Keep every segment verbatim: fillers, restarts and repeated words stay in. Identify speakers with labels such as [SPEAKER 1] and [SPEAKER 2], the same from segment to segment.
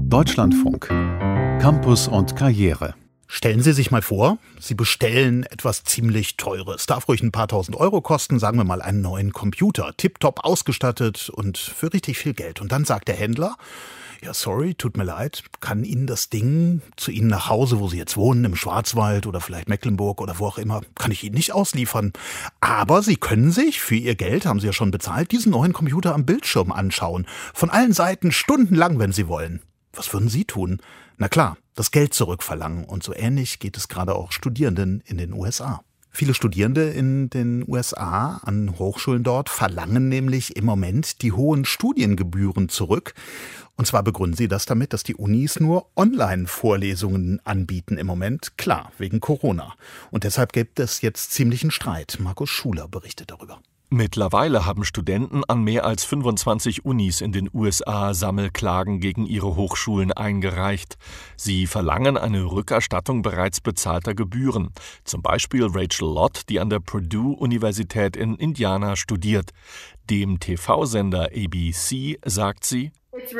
[SPEAKER 1] Deutschlandfunk. Campus und Karriere.
[SPEAKER 2] Stellen Sie sich mal vor, Sie bestellen etwas ziemlich Teures. Darf ruhig ein paar tausend Euro kosten, sagen wir mal einen neuen Computer. Tipptopp ausgestattet und für richtig viel Geld. Und dann sagt der Händler, ja sorry, tut mir leid, kann Ihnen das Ding zu Ihnen nach Hause, wo Sie jetzt wohnen, im Schwarzwald oder vielleicht Mecklenburg oder wo auch immer, kann ich Ihnen nicht ausliefern. Aber Sie können sich für Ihr Geld, haben Sie ja schon bezahlt, diesen neuen Computer am Bildschirm anschauen. Von allen Seiten stundenlang, wenn Sie wollen. Was würden Sie tun? Na klar, das Geld zurückverlangen. Und so ähnlich geht es gerade auch Studierenden in den U S A. Viele Studierende in den U S A an Hochschulen dort verlangen nämlich im Moment die hohen Studiengebühren zurück. Und zwar begründen sie das damit, dass die Unis nur Online-Vorlesungen anbieten im Moment. Klar, wegen Corona. Und deshalb gibt es jetzt ziemlichen Streit. Markus Schuler berichtet darüber.
[SPEAKER 3] Mittlerweile haben Studenten an mehr als fünfundzwanzig Unis in den U S A Sammelklagen gegen ihre Hochschulen eingereicht. Sie verlangen eine Rückerstattung bereits bezahlter Gebühren. Zum Beispiel Rachel Lott, die an der Purdue-Universität in Indiana studiert. Dem T V-Sender A B C sagt sie: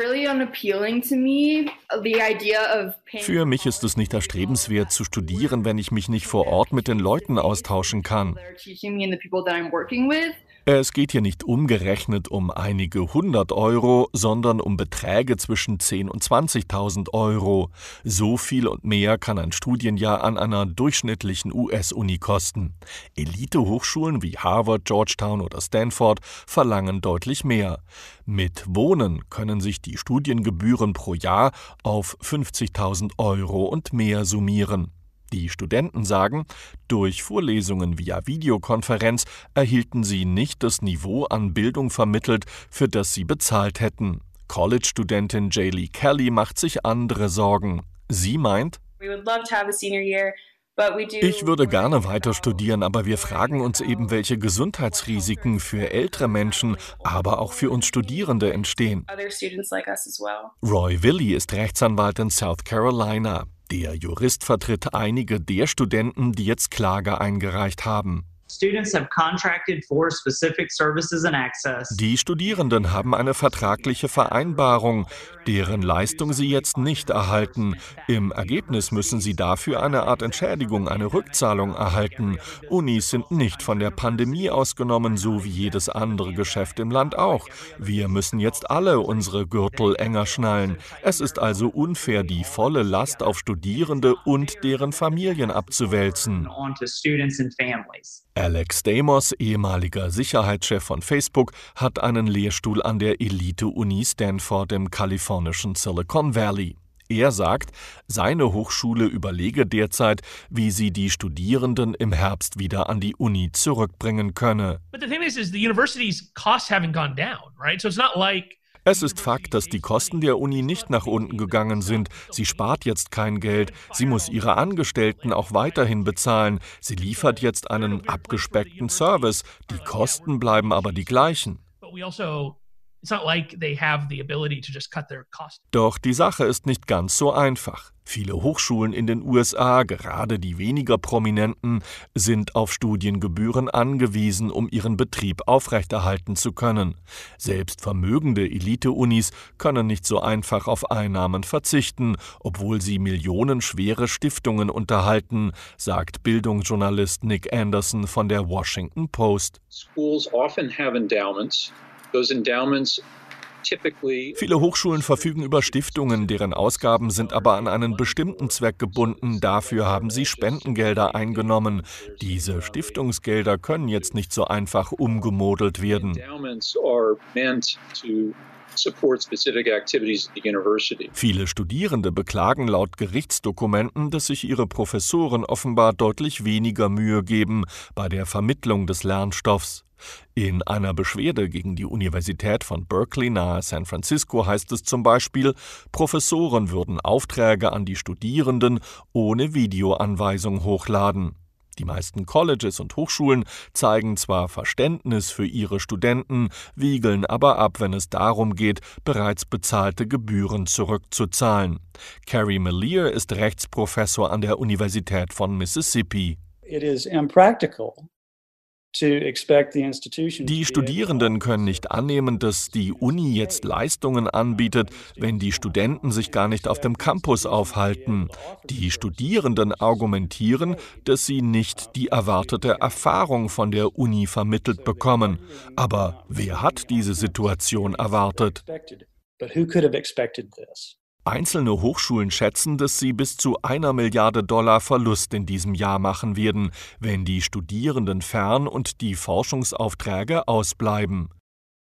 [SPEAKER 3] Für mich ist es nicht erstrebenswert zu studieren, wenn ich mich nicht vor Ort mit den Leuten austauschen kann. Es geht hier nicht umgerechnet um einige hundert Euro, sondern um Beträge zwischen zehntausend und zwanzigtausend Euro. So viel und mehr kann ein Studienjahr an einer durchschnittlichen U S-Uni kosten. Elite-Hochschulen wie Harvard, Georgetown oder Stanford verlangen deutlich mehr. Mit Wohnen können sich die Studiengebühren pro Jahr auf fünfzigtausend Euro und mehr summieren. Die Studenten sagen, durch Vorlesungen via Videokonferenz erhielten sie nicht das Niveau an Bildung vermittelt, für das sie bezahlt hätten. College-Studentin Jaylee Kelly macht sich andere Sorgen. Sie meint: Ich würde gerne weiter studieren, aber wir fragen uns eben, welche Gesundheitsrisiken für ältere Menschen, aber auch für uns Studierende entstehen. Roy Willy ist Rechtsanwalt in South Carolina. Der Jurist vertritt einige der Studenten, die jetzt Klage eingereicht haben. Die Studierenden haben eine vertragliche Vereinbarung, deren Leistung sie jetzt nicht erhalten. Im Ergebnis müssen sie dafür eine Art Entschädigung, eine Rückzahlung erhalten. Unis sind nicht von der Pandemie ausgenommen, so wie jedes andere Geschäft im Land auch. Wir müssen jetzt alle unsere Gürtel enger schnallen. Es ist also unfair, die volle Last auf Studierende und deren Familien abzuwälzen. Alex Stamos, ehemaliger Sicherheitschef von Facebook, hat einen Lehrstuhl an der Elite-Uni Stanford im kalifornischen Silicon Valley. Er sagt, seine Hochschule überlege derzeit, wie sie die Studierenden im Herbst wieder an die Uni zurückbringen könne. Es ist Fakt, dass die Kosten der Uni nicht nach unten gegangen sind. Sie spart jetzt kein Geld. Sie muss ihre Angestellten auch weiterhin bezahlen. Sie liefert jetzt einen abgespeckten Service. Die Kosten bleiben aber die gleichen. Doch die Sache ist nicht ganz so einfach. Viele Hochschulen in den U S A, gerade die weniger prominenten, sind auf Studiengebühren angewiesen, um ihren Betrieb aufrechterhalten zu können. Selbst vermögende Elite-Unis können nicht so einfach auf Einnahmen verzichten, obwohl sie millionenschwere Stiftungen unterhalten, sagt Bildungsjournalist Nick Anderson von der Washington Post.
[SPEAKER 4] Schools often have endowments. Those endowments
[SPEAKER 3] Viele Hochschulen verfügen über Stiftungen, deren Ausgaben sind aber an einen bestimmten Zweck gebunden. Dafür haben sie Spendengelder eingenommen. Diese Stiftungsgelder können jetzt nicht so einfach umgemodelt werden. Viele Studierende beklagen laut Gerichtsdokumenten, dass sich ihre Professoren offenbar deutlich weniger Mühe geben bei der Vermittlung des Lernstoffs. In einer Beschwerde gegen die Universität von Berkeley nahe San Francisco heißt es zum Beispiel, Professoren würden Aufträge an die Studierenden ohne Videoanweisung hochladen. Die meisten Colleges und Hochschulen zeigen zwar Verständnis für ihre Studenten, wiegeln aber ab, wenn es darum geht, bereits bezahlte Gebühren zurückzuzahlen. Carrie Melier ist Rechtsprofessor an der Universität von Mississippi.
[SPEAKER 5] It is impractical
[SPEAKER 3] Die Studierenden können nicht annehmen, dass die Uni jetzt Leistungen anbietet, wenn die Studenten sich gar nicht auf dem Campus aufhalten. Die Studierenden argumentieren, dass sie nicht die erwartete Erfahrung von der Uni vermittelt bekommen. Aber wer hat diese Situation erwartet? Einzelne Hochschulen schätzen, dass sie bis zu einer Milliarde Dollar Verlust in diesem Jahr machen werden, wenn die Studierenden fern und die Forschungsaufträge ausbleiben.